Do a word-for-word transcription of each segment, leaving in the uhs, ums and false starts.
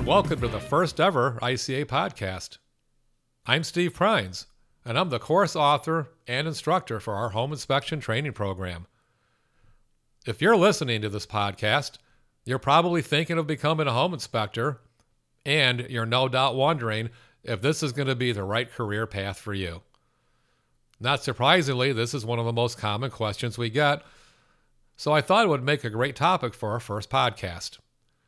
Welcome to the first ever I C A podcast. I'm Steve Prines, and I'm the course author and instructor for our home inspection training program. If you're listening to this podcast, you're probably thinking of becoming a home inspector, and you're no doubt wondering if this is going to be the right career path for you. Not surprisingly, this is one of the most common questions we get, so I thought it would make a great topic for our first podcast.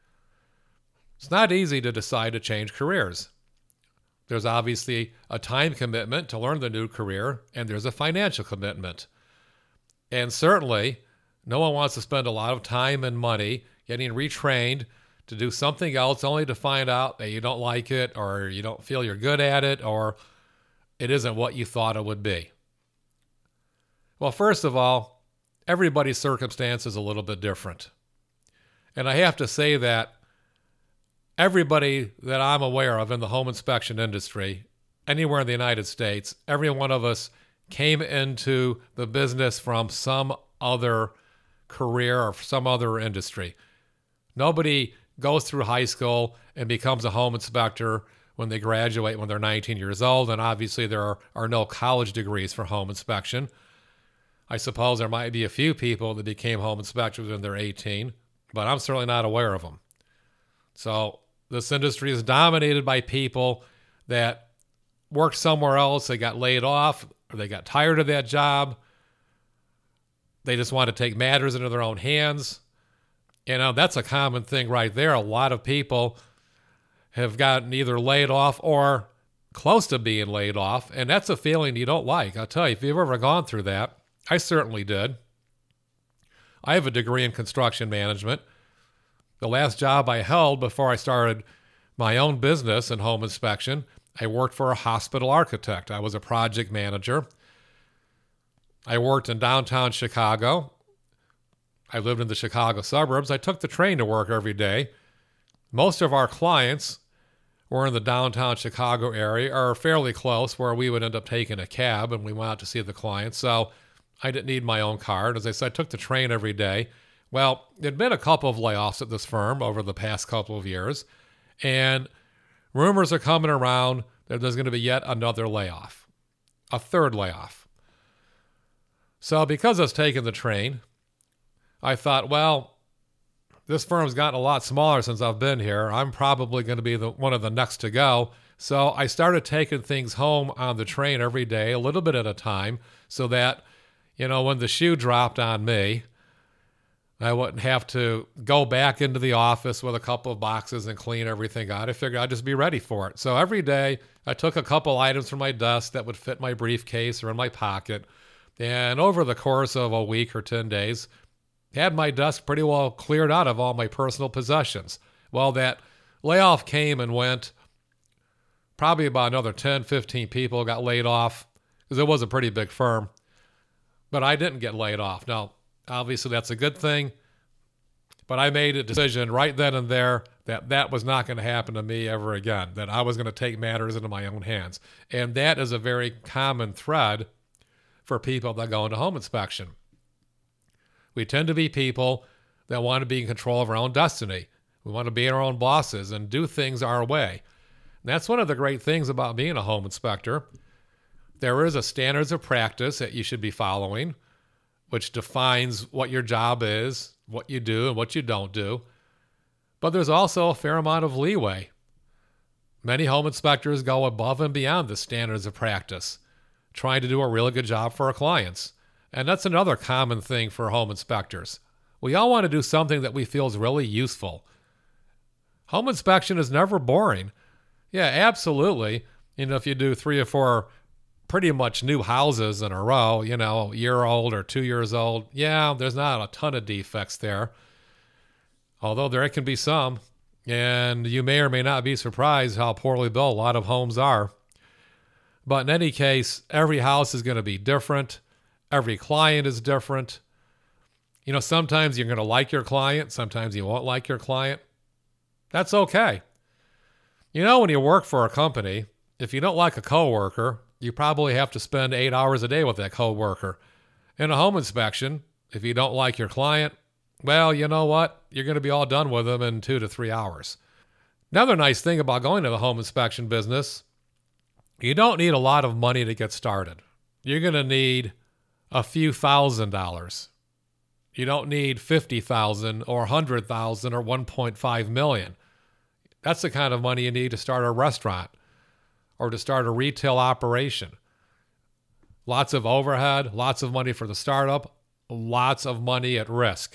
It's not easy to decide to change careers. There's obviously a time commitment to learn the new career, and there's a financial commitment. And certainly, no one wants to spend a lot of time and money getting retrained to do something else only to find out that you don't like it, or you don't feel you're good at it, or it isn't what you thought it would be. Well, first of all, everybody's circumstance is a little bit different. And I have to say that everybody that I'm aware of in the home inspection industry, anywhere in the United States, every one of us came into the business from some other career or some other industry. Nobody goes through high school and becomes a home inspector when they graduate when they're nineteen years old, and obviously there are, are no college degrees for home inspection. I suppose there might be a few people that became home inspectors when they're eighteen, but I'm certainly not aware of them. So this industry is dominated by people that worked somewhere else, they got laid off, or they got tired of that job. They just want to take matters into their own hands. You know, that's a common thing right there. A lot of people have gotten either laid off or close to being laid off, and that's a feeling you don't like. I'll tell you, if you've ever gone through that, I certainly did. I have a degree in construction management. The last job I held before I started my own business in home inspection, I worked for a hospital architect. I was a project manager. I worked in downtown Chicago. I lived in the Chicago suburbs. I took the train to work every day. Most of our clients were in the downtown Chicago area or fairly close, where we would end up taking a cab and we went out to see the clients. So I didn't need my own car. As I said, I took the train every day. Well, there'd been a couple of layoffs at this firm over the past couple of years, and rumors are coming around that there's going to be yet another layoff, a third layoff. So because I was taking the train, I thought, well, this firm's gotten a lot smaller since I've been here. I'm probably going to be the one of the next to go. So I started taking things home on the train every day, a little bit at a time, so that, you know, when the shoe dropped on me, I wouldn't have to go back into the office with a couple of boxes and clean everything out. I figured I'd just be ready for it. So every day I took a couple items from my desk that would fit my briefcase or in my pocket. And over the course of a week or ten days, had my desk pretty well cleared out of all my personal possessions. Well, that layoff came and went. Probably about another ten, fifteen people got laid off because it was a pretty big firm. But I didn't get laid off. Now, obviously, that's a good thing, but I made a decision right then and there that that was not going to happen to me ever again, that I was going to take matters into my own hands. And that is a very common thread for people that go into home inspection. We tend to be people that want to be in control of our own destiny. We want to be our own bosses and do things our way. And that's one of the great things about being a home inspector. There is a standards of practice that you should be following, which defines what your job is, what you do, and what you don't do. But there's also a fair amount of leeway. Many home inspectors go above and beyond the standards of practice, trying to do a really good job for our clients. And that's another common thing for home inspectors. We all want to do something that we feel is really useful. Home inspection is never boring. Yeah, absolutely. You know, if you do three or four pretty much new houses in a row, you know, a year old or two years old, yeah, there's not a ton of defects there. Although there can be some, and you may or may not be surprised how poorly built a lot of homes are. But in any case, every house is going to be different. Every client is different. You know, sometimes you're going to like your client. Sometimes you won't like your client. That's okay. You know, when you work for a company, if you don't like a coworker, you probably have to spend eight hours a day with that coworker. In a home inspection, if you don't like your client, well, you know what? You're going to be all done with them in two to three hours. Another nice thing about going to the home inspection business, you don't need a lot of money to get started. You're going to need a few thousand dollars. You don't need fifty thousand or one hundred thousand or one point five million. That's the kind of money you need to start a restaurant or to start a retail operation. Lots of overhead, lots of money for the startup, lots of money at risk.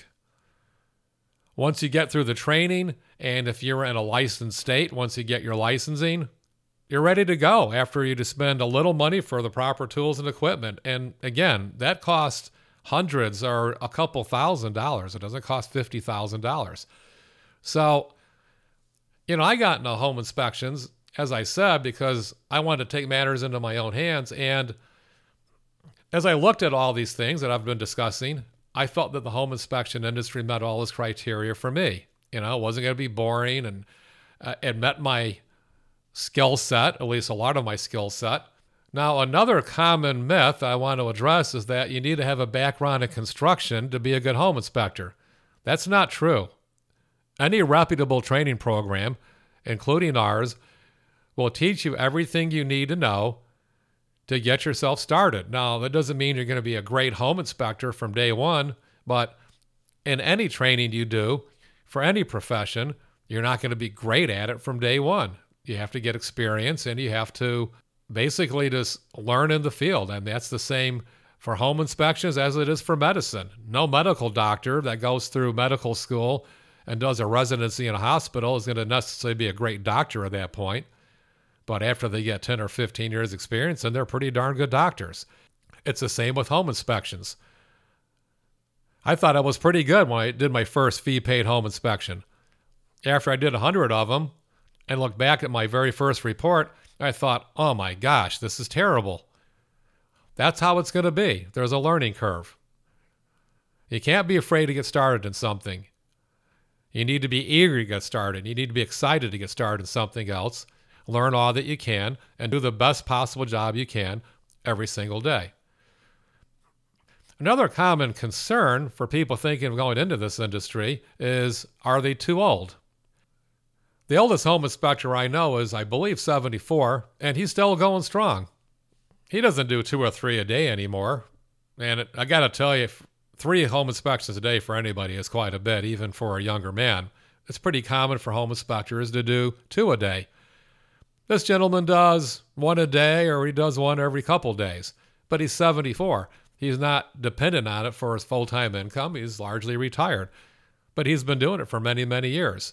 Once you get through the training, and if you're in a licensed state, once you get your licensing, you're ready to go after you just spend a little money for the proper tools and equipment. And again, that costs hundreds or a couple thousand dollars. It doesn't cost fifty thousand dollars. So, you know, I got into home inspections, as I said, because I wanted to take matters into my own hands. And as I looked at all these things that I've been discussing, I felt that the home inspection industry met all this criteria for me. You know, it wasn't going to be boring, and uh, it met my skill set, at least a lot of my skill set. Now, another common myth I want to address is that you need to have a background in construction to be a good home inspector. That's not true. Any reputable training program, including ours, will teach you everything you need to know to get yourself started. Now, that doesn't mean you're going to be a great home inspector from day one, but in any training you do, for any profession, you're not going to be great at it from day one. You have to get experience, and you have to basically just learn in the field. And that's the same for home inspections as it is for medicine. No medical doctor that goes through medical school and does a residency in a hospital is going to necessarily be a great doctor at that point. But after they get ten or fifteen years experience, then they're pretty darn good doctors. It's the same with home inspections. I thought I was pretty good when I did my first fee-paid home inspection. After I did one hundred of them and looked back at my very first report, I thought, oh my gosh, this is terrible. That's how it's going to be. There's a learning curve. You can't be afraid to get started in something. You need to be eager to get started. You need to be excited to get started in something else. Learn all that you can and do the best possible job you can every single day. Another common concern for people thinking of going into this industry is, are they too old? The oldest home inspector I know is, I believe, seventy-four, and he's still going strong. He doesn't do two or three a day anymore. And it, I got to tell you, three home inspections a day for anybody is quite a bit, even for a younger man. It's pretty common for home inspectors to do two a day. This gentleman does one a day, or he does one every couple days, but he's seventy-four. He's not dependent on it for his full-time income. He's largely retired, but he's been doing it for many, many years.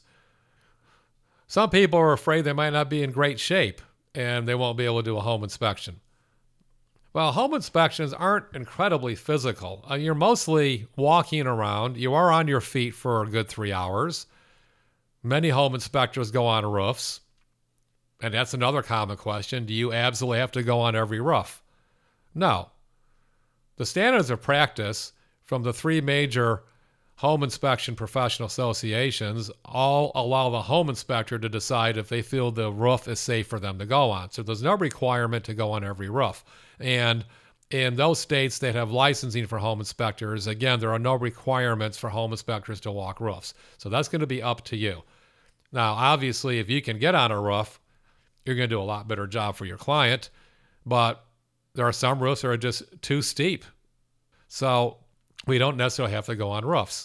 Some people are afraid they might not be in great shape and they won't be able to do a home inspection. Well, home inspections aren't incredibly physical. Uh, you're mostly walking around. You are on your feet for a good three hours. Many home inspectors go on roofs. And that's another common question. Do you absolutely have to go on every roof? No. The standards of practice from the three major home inspection professional associations all allow the home inspector to decide if they feel the roof is safe for them to go on. So there's no requirement to go on every roof. And in those states that have licensing for home inspectors, again, there are no requirements for home inspectors to walk roofs. So that's going to be up to you. Now, obviously, if you can get on a roof, you're going to do a lot better job for your client, but there are some roofs that are just too steep. So we don't necessarily have to go on roofs.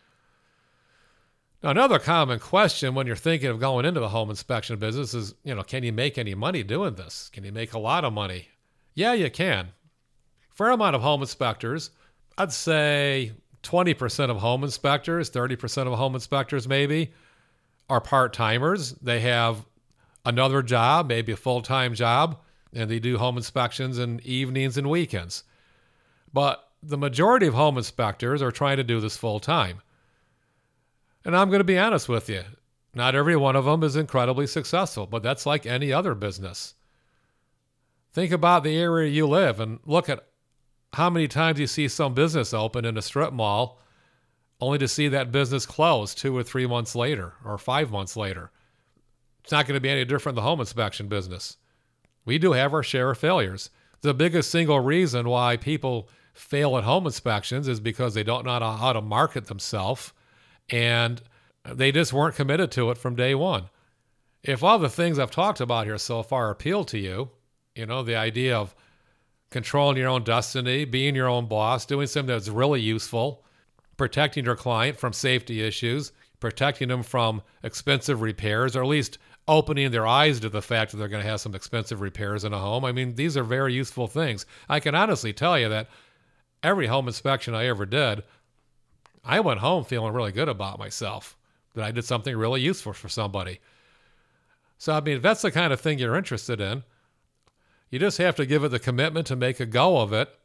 Now, another common question when you're thinking of going into the home inspection business is, you know, can you make any money doing this? Can you make a lot of money? Yeah, you can. Fair amount of home inspectors, I'd say twenty percent of home inspectors, thirty percent of home inspectors maybe, are part-timers. They have another job, maybe a full-time job, and they do home inspections in evenings and weekends. But the majority of home inspectors are trying to do this full-time. And I'm going to be honest with you, not every one of them is incredibly successful, but that's like any other business. Think about the area you live and look at how many times you see some business open in a strip mall only to see that business close two or three months later or five months later. It's not going to be any different in the home inspection business. We do have our share of failures. The biggest single reason why people fail at home inspections is because they don't know how to market themselves, and they just weren't committed to it from day one. If all the things I've talked about here so far appeal to you, you know, the idea of controlling your own destiny, being your own boss, doing something that's really useful, protecting your client from safety issues, protecting them from expensive repairs, or at least opening their eyes to the fact that they're going to have some expensive repairs in a home. I mean, these are very useful things. I can honestly tell you that every home inspection I ever did, I went home feeling really good about myself, that I did something really useful for somebody. So, I mean, if that's the kind of thing you're interested in, you just have to give it the commitment to make a go of it.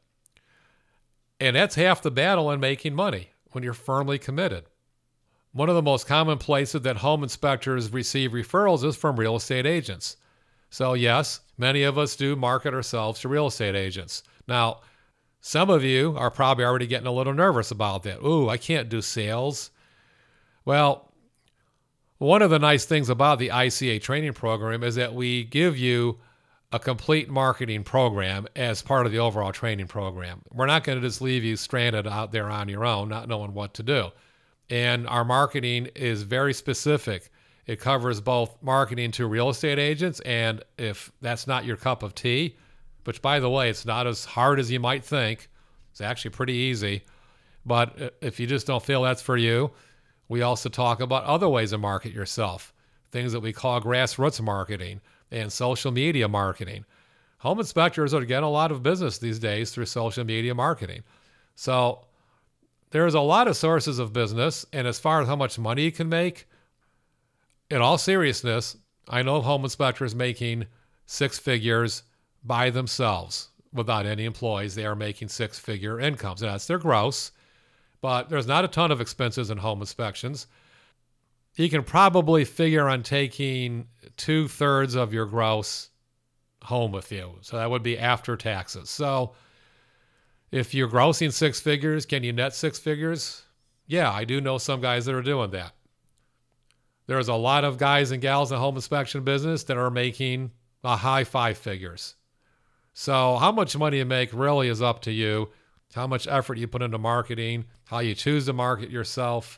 And that's half the battle in making money, when you're firmly committed. One of the most common places that home inspectors receive referrals is from real estate agents. So yes, many of us do market ourselves to real estate agents. Now, some of you are probably already getting a little nervous about that. Ooh, I can't do sales. Well, one of the nice things about the I C A training program is that we give you a complete marketing program as part of the overall training program. We're not going to just leave you stranded out there on your own, not knowing what to do. And our marketing is very specific. It covers both marketing to real estate agents, and if that's not your cup of tea, which, by the way, it's not as hard as you might think. It's actually pretty easy. But if you just don't feel that's for you, we also talk about other ways to market yourself, things that we call grassroots marketing and social media marketing. Home inspectors are getting a lot of business these days through social media marketing. So there's a lot of sources of business, and as far as how much money you can make, in all seriousness, I know home inspectors making six figures by themselves without any employees. They are making six-figure incomes. And that's their gross, but there's not a ton of expenses in home inspections. You can probably figure on taking two-thirds of your gross home with you. So that would be after taxes. So if you're grossing six figures, can you net six figures? Yeah, I do know some guys that are doing that. There's a lot of guys and gals in the home inspection business that are making a high five figures. So how much money you make really is up to you. How much effort you put into marketing, how you choose to market yourself.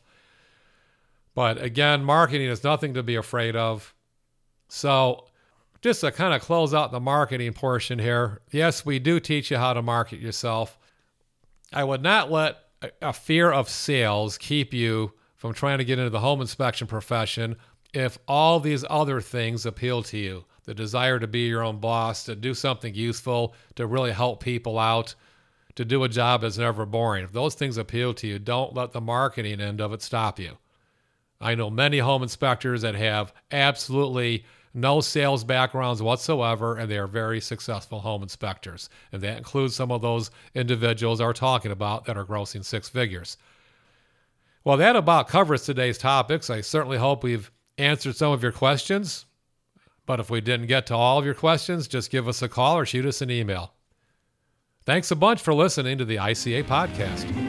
But again, marketing is nothing to be afraid of. So just to kind of close out the marketing portion here, yes, we do teach you how to market yourself. I would not let a fear of sales keep you from trying to get into the home inspection profession if all these other things appeal to you. The desire to be your own boss, to do something useful, to really help people out, to do a job that's never boring. If those things appeal to you, don't let the marketing end of it stop you. I know many home inspectors that have absolutely no sales backgrounds whatsoever, and they are very successful home inspectors. And that includes some of those individuals we're talking about that are grossing six figures. Well, that about covers today's topics. I certainly hope we've answered some of your questions. But if we didn't get to all of your questions, just give us a call or shoot us an email. Thanks a bunch for listening to the I C A Podcast.